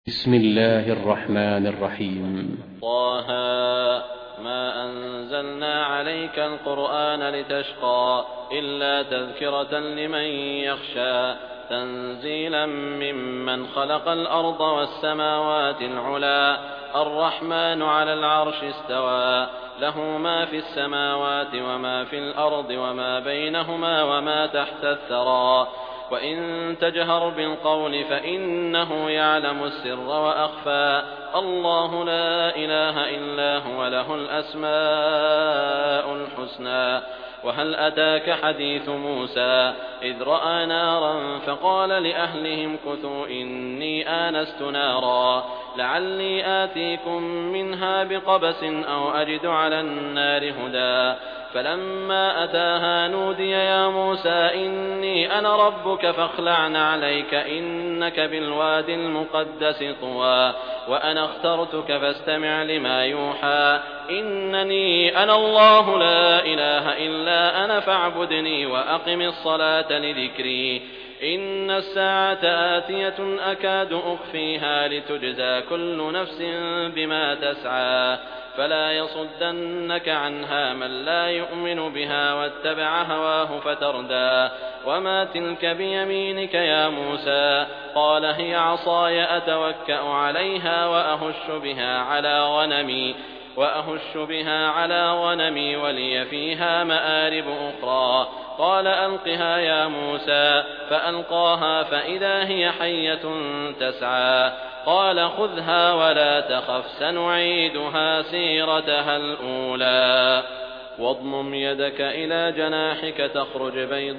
بسم الله الرحمن الرحيم. طه ما أنزلنا عليك القرآن لتشقى إلا تذكرة لمن يخشى تنزيلا ممن خلق الأرض والسماوات العلى الرحمن على العرش استوى له ما في السماوات وما في الأرض وما بينهما وما تحت الثرى وإن تجهر بالقول فإنه يعلم السر وأخفى الله لا إله إلا هو له الأسماء الحسنى وهل أتاك حديث موسى إذ رأى نارا فقال لأهلهم كثوا إني آنست نارا لعلي آتيكم منها بقبس أو أجد على النار هدى فلما أتاها نودي يا موسى إني أنا ربك فاخلع عليك إنك بالواد المقدس طوى وأنا اخترتك فاستمع لما يوحى إنني أنا الله لا إله إلا أنا فاعبدني وأقم الصلاة لذكري إن الساعة آتية أكاد أخفيها لتجزى كل نفس بما تسعى فلا يصدنك عنها من لا يؤمن بها واتبع هواه فتردى وما تلك بيمينك يا موسى قال هي عصاي أتوكأ عليها وأهش بها على غنمي ولي فيها مآرب أخرى قال ألقها يا موسى فألقاها فإذا هي حية تسعى قال خذها ولا تخف سنعيدها سيرتها الأولى واضمم يدك إلى جناحك تخرج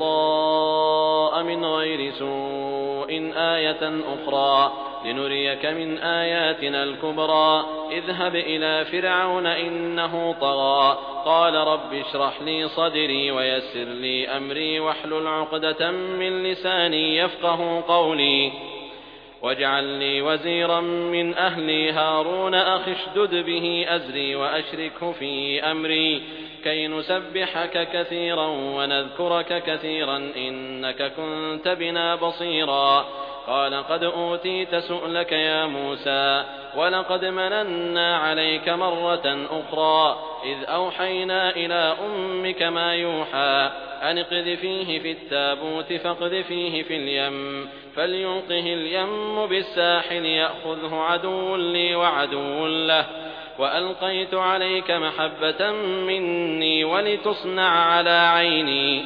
بيضاء من غير سوء آية أخرى لنريك من آياتنا الكبرى اذهب إلى فرعون إنه طغى قال رب اشرح لي صدري ويسر لي أمري واحلل عقدة من لساني يفقه قولي واجعل لي وزيرا من أهلي هارون أخي اشدد به أزري وأشركه في أمري كي نسبحك كثيرا ونذكرك كثيرا إنك كنت بنا بصيرا قال قد أوتيت سؤلك يا موسى ولقد مننا عليك مرة أخرى إذ أوحينا إلى أمك ما يوحى أن اقذفيه في التابوت فاقذفيه في اليم فليلقه اليم بالساحل يأخذه عدو لي وعدو له وألقيت عليك محبة مني ولتصنع على عيني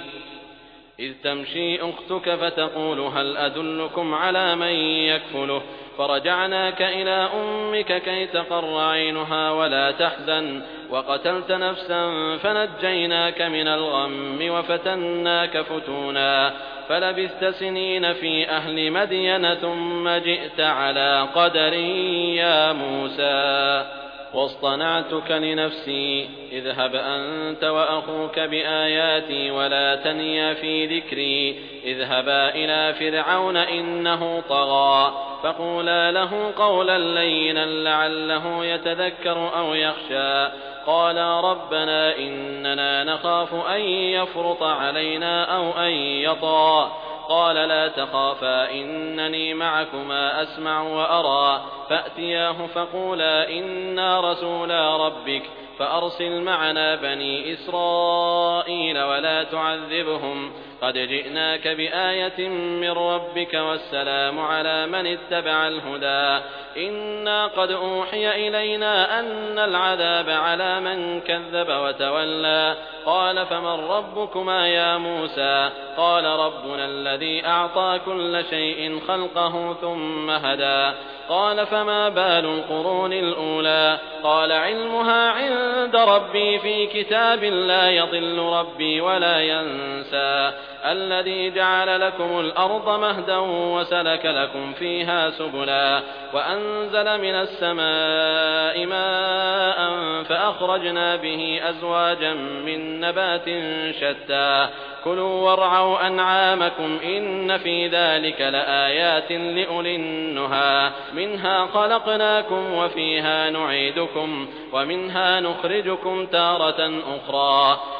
إذ تمشي أختك فتقول هل أدلكم على من يكفله فرجعناك إلى أمك كي تقر عينها ولا تحزن وقتلت نفسا فنجيناك من الغم وفتناك فتونا فلبثت سنين في أهل مدين ثم جئت على قدر يا موسى واصطنعتك لنفسي اذهب أنت وأخوك بآياتي ولا تنيا في ذكري اذهبا إلى فرعون إنه طغى فقولا له قولا لينا لعله يتذكر أو يخشى قالا ربنا إننا نخاف أن يفرط علينا أو أن يطغى قال لا تخافا إنني معكما أسمع وأرى فأتياه فقولا إنا رسولا ربك فأرسل معنا بني إسرائيل ولا تعذبهم قد جئناك بآية من ربك والسلام على من اتبع الهدى إنا قد أوحي إلينا أن العذاب على من كذب وتولى قال فمن ربكما يا موسى قال ربنا الذي أعطى كل شيء خلقه ثم هدى قال فما بال القرون الأولى قال علمها عند ربي في كتاب لا يضل ربي ولا ينسى الذي جعل لكم الأرض مهدا وسلك لكم فيها سبلا وأنزل من السماء ماء فأخرجنا به أزواجا من نبات شتى كلوا وارعوا أنعامكم إن في ذلك لآيات لأولي النهى منها خلقناكم وفيها نعيدكم ومنها نخرجكم تارة أخرى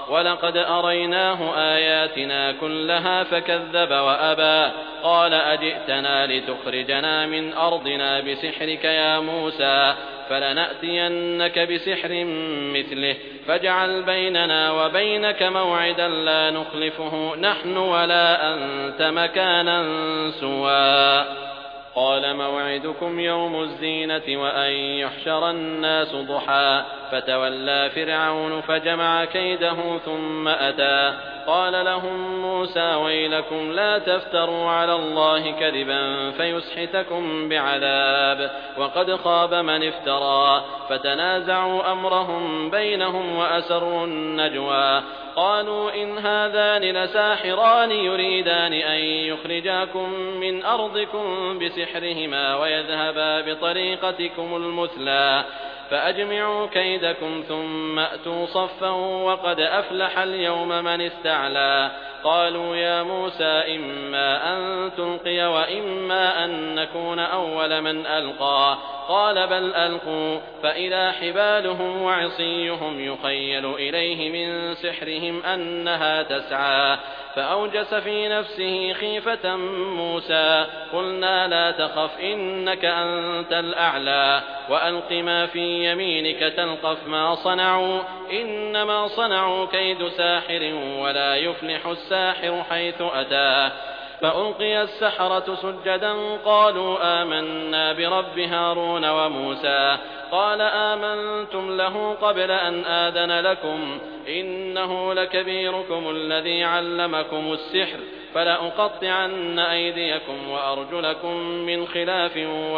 ولقد أريناه آياتنا كلها فكذب وأبى قال أجئتنا لتخرجنا من أرضنا بسحرك يا موسى فلنأتينك بسحر مثله فاجعل بيننا وبينك موعدا لا نخلفه نحن ولا أنت مكانا سوى قال موعدكم يوم الزينة وأن يحشر الناس ضحى فتولى فرعون فجمع كيده ثم أتى قال لهم موسى ويلكم لا تفتروا على الله كذبا فيسحتكم بعذاب وقد خاب من افترى فتنازعوا أمرهم بينهم وأسروا النجوى قالوا إن هذان لساحران يريدان أن يخرجاكم من أرضكم بسحرهما ويذهبا بطريقتكم المثلى فأجمعوا كيدكم ثم أتوا صفا وقد أفلح اليوم من استعلى قالوا يا موسى إما أن تلقي وإما أن نكون أول من ألقى قال بل ألقوا فإذا حبالهم وعصيهم يخيل إليه من سحرهم أنها تسعى فأوجس في نفسه خيفة موسى قلنا لا تخف إنك أنت الأعلى وألق ما في يمينك تلقف ما صنعوا إنما صنعوا كيد ساحر ولا يفلح الساحر حيث أتى فألقي السحرة سجدا قالوا آمنا برب هارون وموسى قال آمنتم له قبل أن آذن لكم إنه لكبيركم الذي علمكم السحر فلأقطعن أيديكم وأرجلكم من خلاف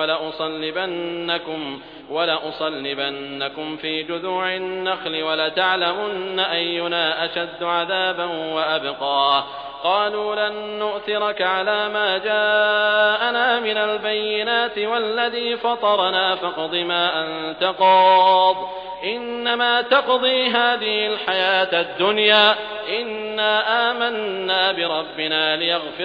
ولأصلبنكم في جذوع النخل ولتعلمن أينا أشد عذابا وأبقى قالوا لن نؤثرك على ما جاءنا من البينات والذي فطرنا فاقض ما أنت قاض إنما تقضي هذه الحياة الدنيا إنا آمنا بربنا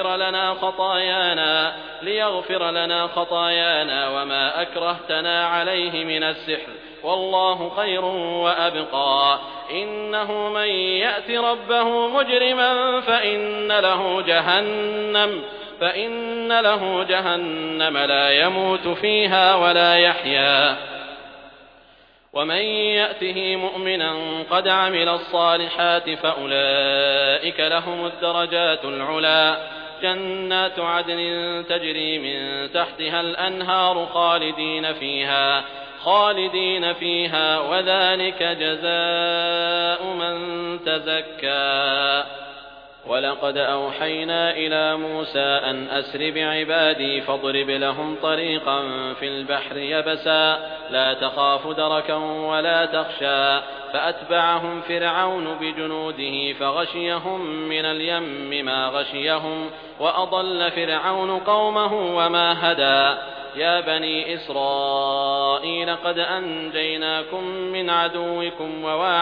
ليغفر لنا خطايانا وما أكرهتنا عليه من السحر والله خير وأبقى إنه من يأت ربه مجرما فإن له جهنم لا يموت فيها ولا يحيا ومن يأته مؤمنا قد عمل الصالحات فأولئك لهم الدرجات العلى جنات عدن تجري من تحتها الأنهار خالدين فيها وذلك جزاء من تزكى ولقد أوحينا إلى موسى أن أسر بعبادي فاضرب لهم طريقا في البحر يبسا لا تخاف دركا ولا تخشى فأتبعهم فرعون بجنوده فغشيهم من اليم ما غشيهم وأضل فرعون قومه وما هدى يا بني إسرائيل قد أنجيناكم من عدوكم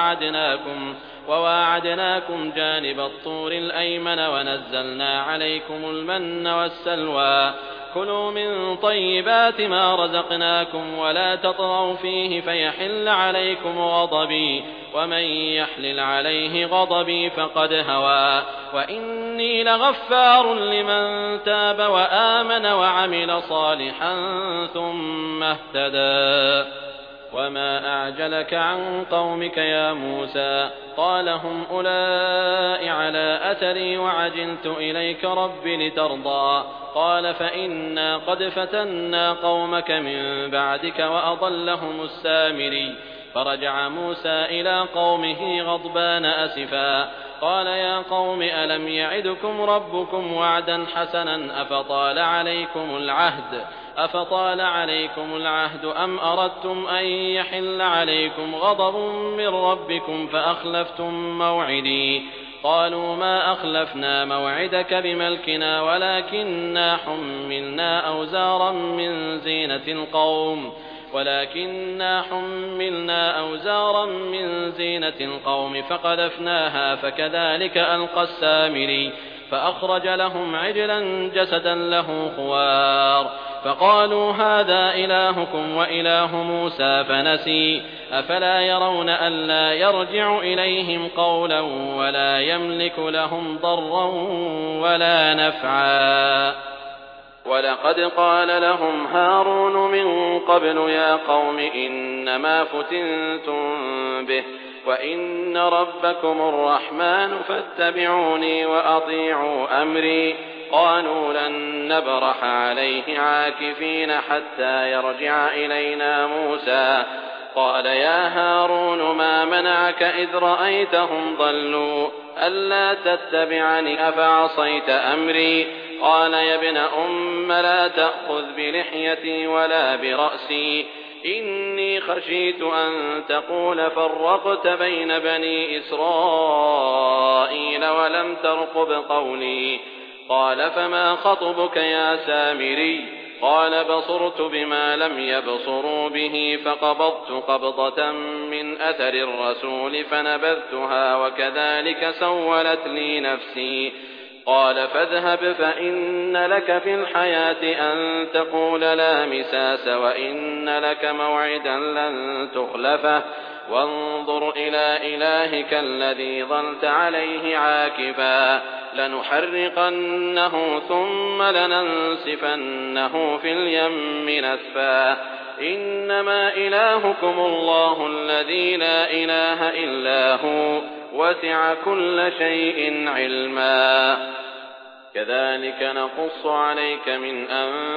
وواعدناكم جانب الطور الأيمن ونزلنا عليكم المن والسلوى كلوا من طيبات ما رزقناكم ولا تطغوا فيه فيحل عليكم غضبي ومن يحلل عليه غضبي فقد هوى وإني لغفار لمن تاب وآمن وعمل صالحا ثم اهتدى وما أعجلك عن قومك يا موسى قال هم أولئك على أثري وعجلت إليك رب لترضى قال فإنا قد فتنا قومك من بعدك وأضلهم السامري فرجع موسى إلى قومه غضبان أسفا قال يا قوم ألم يعدكم ربكم وعدا حسنا أفطال عليكم العهد أم أردتم أن يحل عليكم غضب من ربكم فأخلفتم موعدي قالوا ما أخلفنا موعدك بملكنا ولكننا حملنا أوزارا من زينة القوم فقذفناها فكذلك ألقى السامري فأخرج لهم عجلا جسدا له خوار فقالوا هذا إلهكم وإله موسى فنسي أفلا يرون ألا يرجع إليهم قولا ولا يملك لهم ضرا ولا نفعا ولقد قال لهم هارون من قبل يا قوم إنما فتنتم به وإن ربكم الرحمن فاتبعوني وأطيعوا أمري قالوا لن نبرح عليه عاكفين حتى يرجع إلينا موسى قال يا هارون ما منعك إذ رأيتهم ضلوا ألا تتبعني أفعصيت أمري قال يا ابن أم لا تأخذ بلحيتي ولا برأسي إني خشيت أن تقول فرقت بين بني إسرائيل ولم ترقب قولي قال فما خطبك يا سامري قال بصرت بما لم يبصروا به فقبضت قبضة من أثر الرسول فنبذتها وكذلك سولت لي نفسي قال فاذهب فإن لك في الحياة أن تقول لا مساس وإن لك موعدا لن تخلفه وانظر إلى إلهك الذي ظلت عليه عاكفا لنحرقنه ثم لننسفنه في اليم نسفا إنما إلهكم الله الذي لا إله إلا هو وسع كل شيء علما كذلك نقص عليك من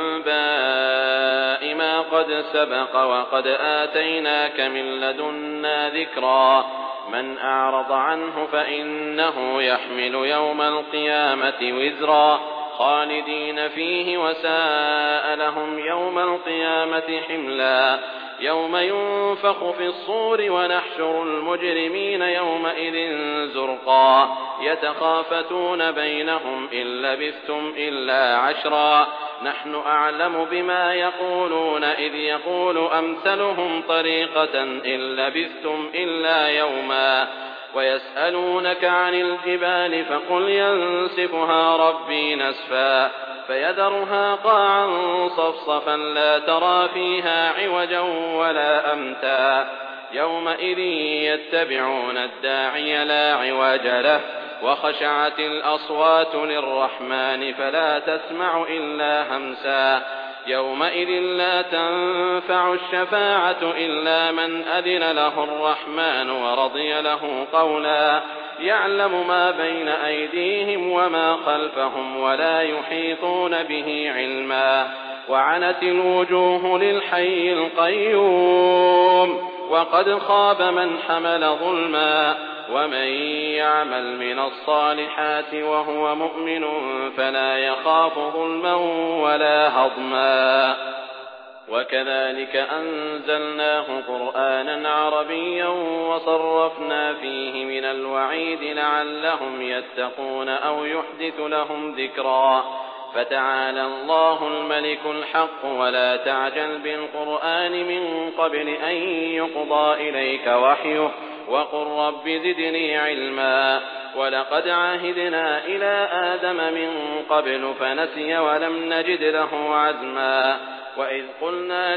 أنباء ما قد سبق وقد آتيناك من لدنا ذكرا من أعرض عنه فإنه يحمل يوم القيامة وزرا خالدين فيه وساء لهم يوم القيامة حملا يوم ينفخ في الصور ونحشر المجرمين يومئذ زرقا يتخافتون بينهم إن لبثتم إلا عشرا نحن أعلم بما يقولون إذ يقول أمثلهم طريقة إن لبثتم إلا يوما ويسألونك عن الجبال فقل ينسفها ربي نسفا فيذرها قاعا صفصفا لا ترى فيها عوجا ولا أمتا يومئذ يتبعون الداعي لا عوج له وخشعت الأصوات للرحمن فلا تسمع إلا همسا يومئذ لا تنفع الشفاعة إلا من أذن له الرحمن ورضي له قولا يعلم ما بين أيديهم وما خلفهم ولا يحيطون به علما وعنت الوجوه للحي القيوم وقد خاب من حمل ظلما ومن يعمل من الصالحات وهو مؤمن فلا يخاف ظلما ولا هضما وكذلك أنزلناه قرآنا عربيا وصرفنا فيه من الوعيد لعلهم يتقون أو يحدث لهم ذكرا فتعالى الله الملك الحق ولا تعجل بالقرآن من قبل أن يقضى إليك وحيه وقل رب زدني علما ولقد عهدنا إلى آدم من قبل فنسي ولم نجد له عزما وإذ قلنا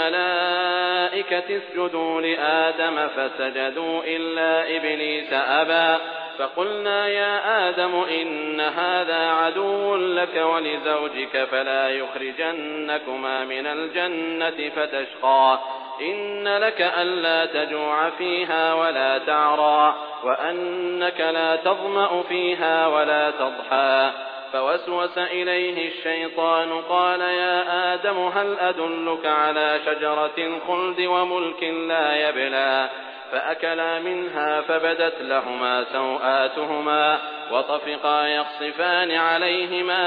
للملائكة اسجدوا لآدم فسجدوا إلا إبليس أبى فقلنا يا آدم إن هذا عدو لك ولزوجك فلا يخرجنكما من الجنة فتشقى إن لك ألا تجوع فيها ولا تعرى وأنك لا تظمأ فيها ولا تضحى فوسوس إليه الشيطان قال يا آدم هل أدلك على شجرة الخلد وملك لا يبلى فأكلا منها فبدت لهما سوآتهما وطفقا يخصفان عليهما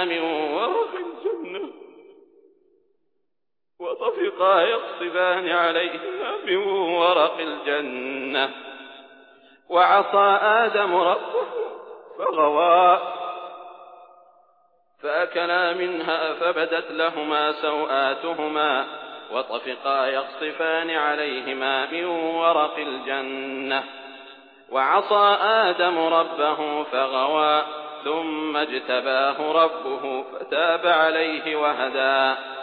من ورق الجنة وعصى آدم ربه فغوى فأكلا منها فبدت لهما سوآتهما وطفقا يخصفان عليهما من ورق الجنة وعصى آدم ربه فغوى ثم اجتباه ربه فتاب عليه وهدى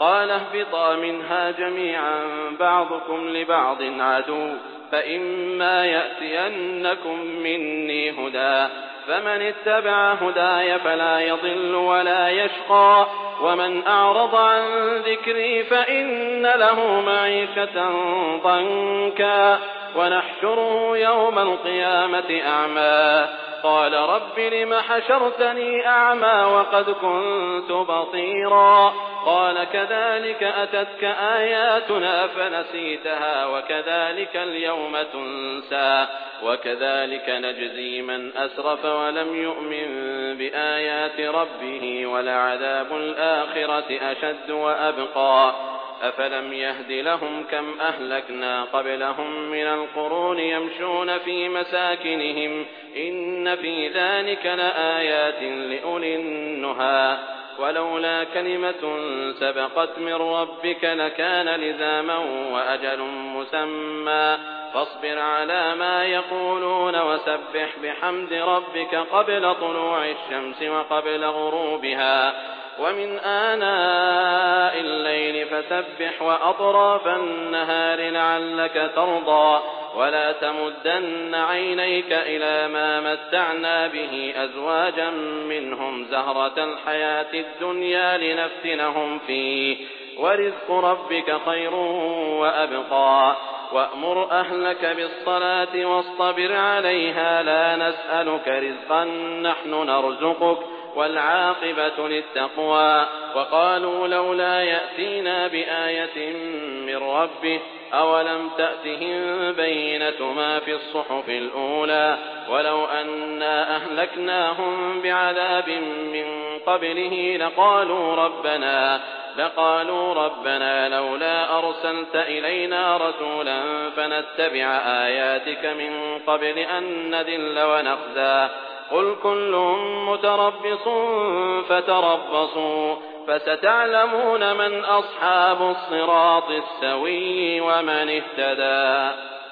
قال اهبطا منها جميعا بعضكم لبعض عدو فإما يأتينكم مني هدى فمن اتبع هداي فلا يضل ولا يشقى ومن أعرض عن ذكري فإن له معيشة ضنكا ونحشره يوم القيامة أعمى قال رب لم حشرتني أعمى وقد كنت بصيرا قال كذلك أتتك آياتنا فنسيتها وكذلك اليوم تنسى وكذلك نجزي من أسرف ولم يؤمن بآيات ربه ولعذاب الآخرة أشد وأبقى أفلم يهد لهم كم أهلكنا قبلهم من القرون يمشون في مساكنهم إن في ذلك لآيات لأولي النهى ولولا كلمة سبقت من ربك لكان لزاما وأجل مسمى فاصبر على ما يقولون وسبح بحمد ربك قبل طلوع الشمس وقبل غروبها ومن آناء الليل فسبح وأطراف النهار لعلك ترضى ولا تمدن عينيك إلى ما متعنا به أزواجا منهم زهرة الحياة الدنيا لنفتنهم فيه ورزق ربك خير وأبقى وأمر أهلك بالصلاة واصطبر عليها لا نسألك رزقا نحن نرزقك والعاقبة للتقوى وقالوا لولا يأتينا بآية من ربه أولم تأتهم بينة ما في الصحف الأولى ولو أنا أهلكناهم بعذاب من قبله لقالوا ربنا لولا أرسلت إلينا رسولا فنتبع آياتك من قبل أن نذل ونخزى قل كل متربص فتربصوا فستعلمون من أصحاب الصراط السوي ومن اهتدى